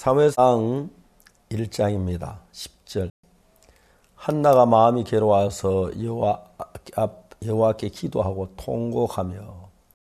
사무엘상 1장입니다. 10절. 한나가 마음이 괴로워서 여호와께 기도하고 통곡하며.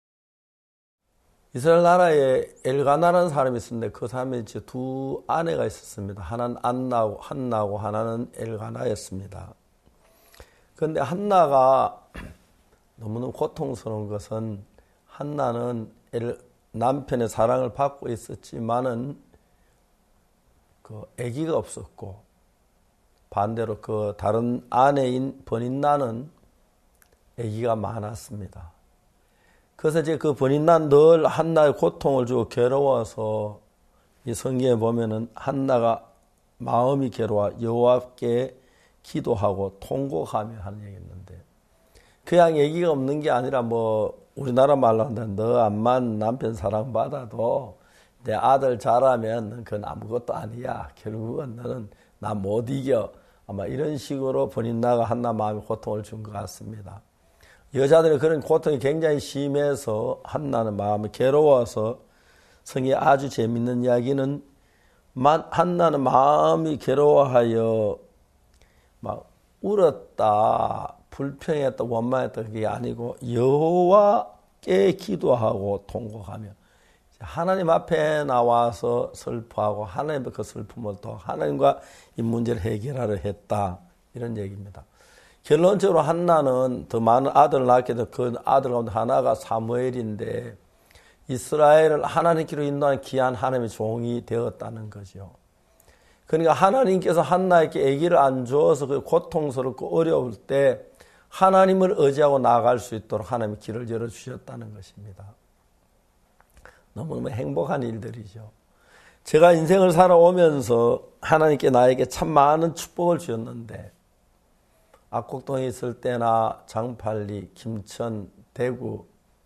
이스라엘 나라에 엘가나라는 사람이 있었는데 그 사람이 이제 두 아내가 있었습니다. 하나는 한나고 하나는 엘가나였습니다. 그런데 한나가 너무너무 고통스러운 것은 한나는 남편의 사랑을 받고 있었지만은 그 아기가 없었고 반대로 그 다른 아내인 버닌나는 아기가 많았습니다. 그래서 이제 그 버닌나는 늘 한나의 고통을 주고 괴로워서 이 성경에 보면은 한나가 마음이 괴로워 여호와께 기도하고 통곡하며 하는 얘기였는데 그냥 아기가 없는 게 아니라 뭐 우리나라 말로 한다면 너 암만 남편 사랑받아도 내 아들 자라면 그건 아무것도 아니야. 결국은 너는 나 못 이겨. 아마 이런 식으로 버닌나가 한나 마음에 고통을 준 것 같습니다. 여자들은 그런 고통이 굉장히 심해서 한나는 마음이 괴로워서 성경에 아주 재밌는 이야기는 한나는 마음이 괴로워하여 막 울었다, 불평했다, 원망했다 그게 아니고 여호와께 기도하고 통곡하며 하나님 앞에 나와서 슬퍼하고 하나님의 그 슬픔을 또 하나님과 이 문제를 해결하려 했다. 이런 얘기입니다. 결론적으로 한나는 더 많은 아들을 낳게 된 그 아들 가운데 하나가 사무엘인데 이스라엘을 하나님께로 인도하는 귀한 하나님의 종이 되었다는 거죠. 그러니까 하나님께서 한나에게 아기를 안 주어서 그 고통스럽고 어려울 때 하나님을 의지하고 나아갈 수 있도록 하나님이 길을 열어주셨다는 것입니다. 너무너무 행복한 일들이죠. 제가 인생을 살아오면서 하나님께 나에게 참 많은 축복을 주셨는데 압곡동에 있을 때나 장팔리, 김천, 대구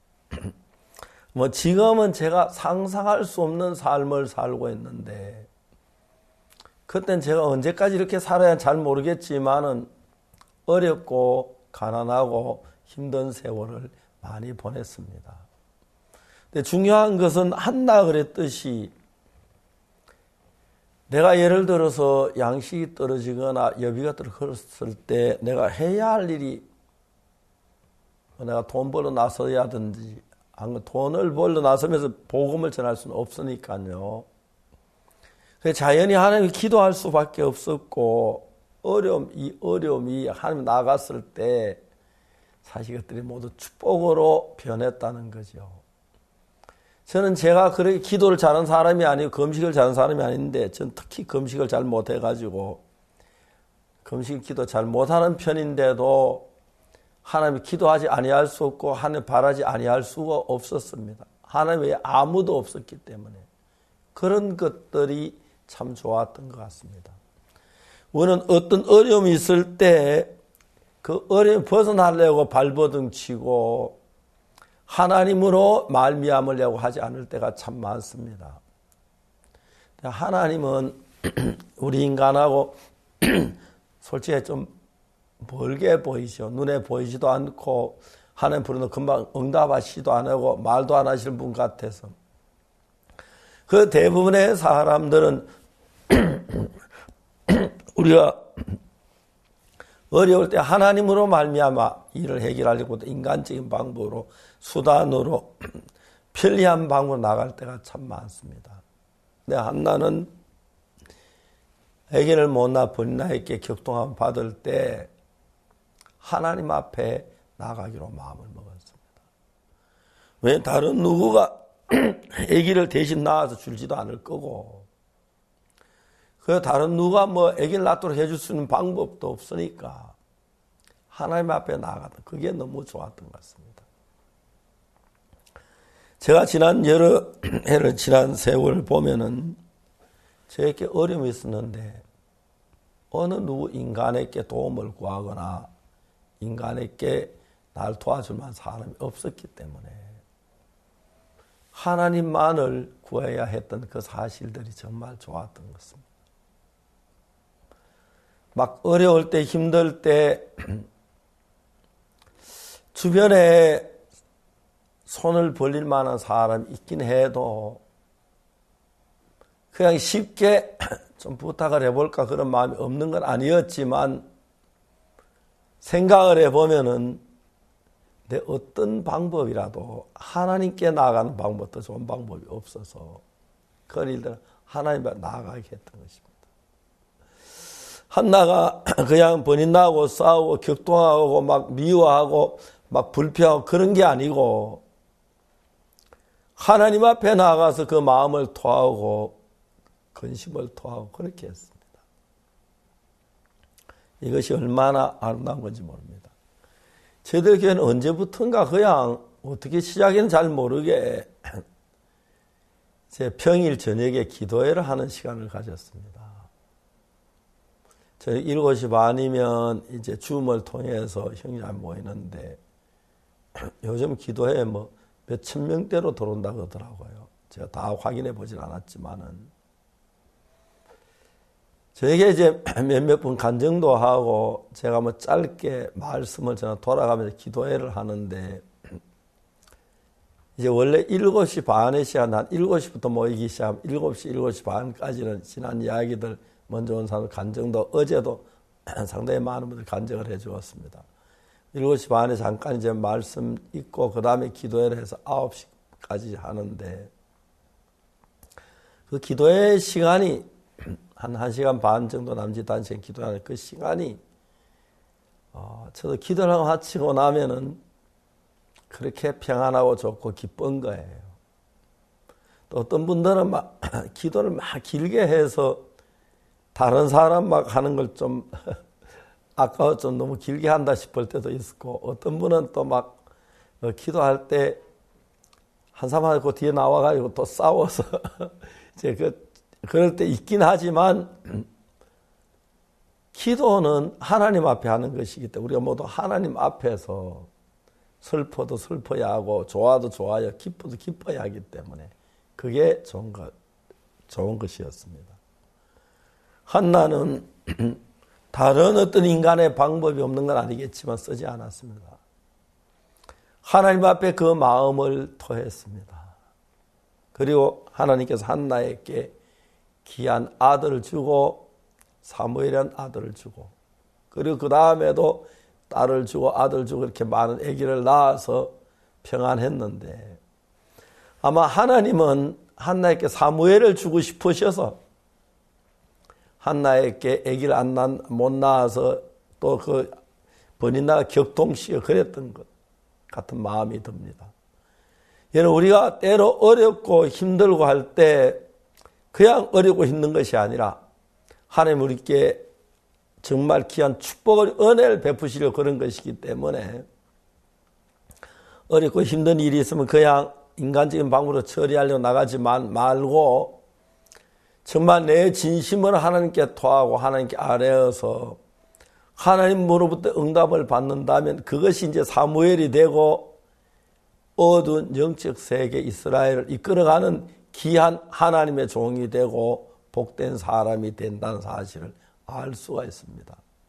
뭐 지금은 제가 상상할 수 없는 삶을 살고 있는데 그땐 제가 언제까지 이렇게 살아야 잘 모르겠지만은 어렵고 가난하고 힘든 세월을 많이 보냈습니다. 근데 중요한 것은 한나가 그랬듯이 내가 예를 들어서 양식이 떨어지거나 여비가 떨어졌을 때 내가 해야 할 일이 내가 돈 벌러 나서야든지 돈을 벌러 나서면서 복음을 전할 수는 없으니까요. 그래서 자연히 하나님께 기도할 수밖에 없었고 이 어려움이 하나님 나갔을 때 사실 그것들이 모두 축복으로 변했다는 거죠. 저는 제가 그렇게 기도를 잘하는 사람이 아니고 금식을 잘하는 사람이 아닌데 전 특히 금식을 잘 못해가지고 금식 기도 잘 못하는 편인데도 하나님이 기도하지 아니할 수 없고 하나님 바라지 아니할 수가 없었습니다. 하나님 외에 아무도 없었기 때문에 그런 것들이 참 좋았던 것 같습니다. 우리는 어떤 어려움이 있을 때 그 어려움 벗어나려고 발버둥 치고 하나님으로 말미암으려고 하지 않을 때가 참 많습니다. 하나님은 우리 인간하고 솔직히 좀 멀게 보이죠. 눈에 보이지도 않고 하나님 부르는 금방 응답하시지도 안 하고 말도 안 하시는 분 같아서 그 대부분의 사람들은 우리가 어려울 때 하나님으로 말미암아 일을 해결하려고 인간적인 방법으로 수단으로 편리한 방법으로 나갈 때가 참 많습니다. 근데 한나는 아기를 못 낳아 버닌나에게 격동함 받을 때 하나님 앞에 나가기로 마음을 먹었습니다. 왜 다른 누구가 아기를 대신 낳아서 줄지도 않을 거고 그 다른 누가 뭐 아기를 낳도록 해줄 수 있는 방법도 없으니까 하나님 앞에 나가다 그게 너무 좋았던 것 같습니다. 제가 지난 여러 해를 지난 세월을 보면은 저에게 어려움이 있었는데 어느 누구 인간에게 도움을 구하거나 인간에게 날 도와줄 만한 사람이 없었기 때문에 하나님만을 구해야 했던 그 사실들이 정말 좋았던 것 같습니다. 막 어려울 때 힘들 때 주변에 손을 벌릴 만한 사람이 있긴 해도 그냥 쉽게 좀 부탁을 해볼까 그런 마음이 없는 건 아니었지만 생각을 해보면은 내 어떤 방법이라도 하나님께 나아가는 방법도 좋은 방법이 없어서 그런 일들은 하나님 앞에 나아가게 했던 것입니다. 한나가 그냥 번인나고 싸우고 격동하고 막 미워하고 막 불평하고 그런 게 아니고 하나님 앞에 나아가서 그 마음을 토하고 근심을 토하고 그렇게 했습니다. 이것이 얼마나 아름다운 건지 모릅니다. 저희들 교회는 언제부턴가 그냥 어떻게 시작했는지 잘 모르게 제 평일 저녁에 기도회를 하는 시간을 가졌습니다. 저희 7시 반이면 이제 줌을 통해서 형제님 모이는데 요즘 기도회에 뭐 몇천 명대로 들어온다고 하더라고요. 제가 다 확인해 보진 않았지만은 저에게 이제 몇몇 분 간증도 하고 제가 뭐 짧게 말씀을 저는 돌아가면서 기도회를 하는데 이제 원래 7시 반에 시간 한 7시부터 모이기 시작하면 7시, 7시 반까지는 지난 이야기들 먼저 온 사람 간증도 어제도 상당히 많은 분들 간증을 해 주었습니다. 7시 반에 잠깐 이제 말씀 있고 그 다음에 기도회를 해서 9시까지 하는데 그 기도회 시간이 한 1시간 반 정도 남짓 단시간 기도하는 그 시간이 저도 기도를 하고 마치고 나면은 그렇게 평안하고 좋고 기쁜 거예요. 또 어떤 분들은 막 기도를 막 길게 해서 다른 사람 막 하는 걸 좀 아까워 좀 너무 길게 한다 싶을 때도 있었고 어떤 분은 또 막 기도할 때 한 사람 하고 뒤에 나와가지고 또 싸워서 이제 그럴 때 있긴 하지만 기도는 하나님 앞에 하는 것이기 때문에 우리가 모두 하나님 앞에서 슬퍼도 슬퍼야 하고 좋아도 좋아야 기뻐도 기뻐야 하기 때문에 그게 좋은 것이었습니다. 한나는 다른 어떤 인간의 방법이 없는 건 아니겠지만 쓰지 않았습니다. 하나님 앞에 그 마음을 토했습니다. 그리고 하나님께서 한나에게 귀한 아들을 주고 사무엘이라는 아들을 주고 그리고 그 다음에도 딸을 주고 아들 주고 이렇게 많은 아기를 낳아서 평안했는데 아마 하나님은 한나에게 사무엘을 주고 싶으셔서 한나에게 아기를 못 낳아서 또 그 번인나가 격동시켜 그랬던 것 같은 마음이 듭니다. 여러분 우리가 때로 어렵고 힘들고 할 때 그냥 어렵고 힘든 것이 아니라 하나님 우리께 정말 귀한 축복을 은혜를 베푸시려 그런 것이기 때문에 어렵고 힘든 일이 있으면 그냥 인간적인 방법으로 처리하려고 나가지 말고 정말 내 진심을 하나님께 토하고 하나님께 아뢰어서 하나님으로부터 응답을 받는다면 그것이 이제 사무엘이 되고 어두운 영적 세계 이스라엘을 이끌어가는 귀한 하나님의 종이 되고 복된 사람이 된다는 사실을 알 수가 있습니다.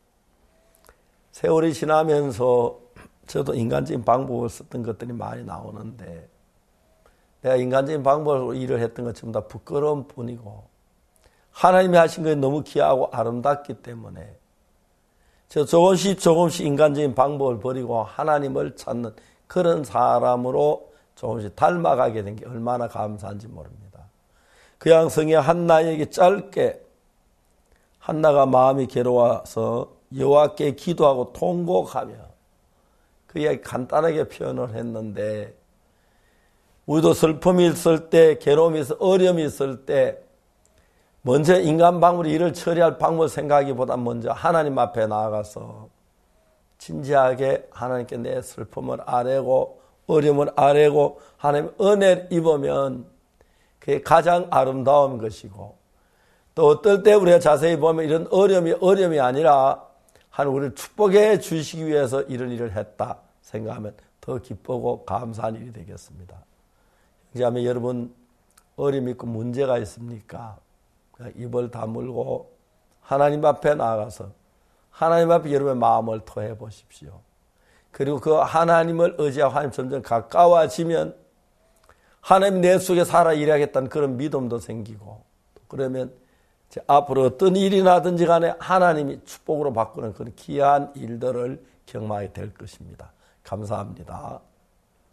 세월이 지나면서 저도 인간적인 방법을 썼던 것들이 많이 나오는데 내가 인간적인 방법으로 일을 했던 것 전부 다 부끄러운 뿐이고 하나님이 하신 것이 너무 귀하고 아름답기 때문에 저 조금씩 인간적인 방법을 버리고 하나님을 찾는 그런 사람으로 조금씩 닮아가게 된 게 얼마나 감사한지 모릅니다. 그 양성의 한나에게 짧게 한나가 마음이 괴로워서 여호와께 기도하고 통곡하며 그 이야기 간단하게 표현을 했는데 우리도 슬픔이 있을 때 괴로움이 있을 때 어려움이 있을 때 먼저 인간 방법으로 일을 처리할 방법을 생각하기보다 먼저 하나님 앞에 나아가서 진지하게 하나님께 내 슬픔을 아뢰고 어려움을 아뢰고 하나님 은혜를 입으면 그게 가장 아름다운 것이고 또 어떨 때 우리가 자세히 보면 이런 어려움이 아니라 하나님 우리를 축복해 주시기 위해서 이런 일을 했다 생각하면 더 기쁘고 감사한 일이 되겠습니다. 형제자매 여러분 어려움이 있고 문제가 있습니까? 그냥 입을 다물고 하나님 앞에 나아가서 하나님 앞에 여러분의 마음을 토해 보십시오. 그리고 그 하나님을 의지하고 하나님 점점 가까워지면 하나님 내 속에 살아 일하겠다는 그런 믿음도 생기고 그러면 앞으로 어떤 일이 나든지 간에 하나님이 축복으로 바꾸는 그런 귀한 일들을 경험하게 될 것입니다. 감사합니다.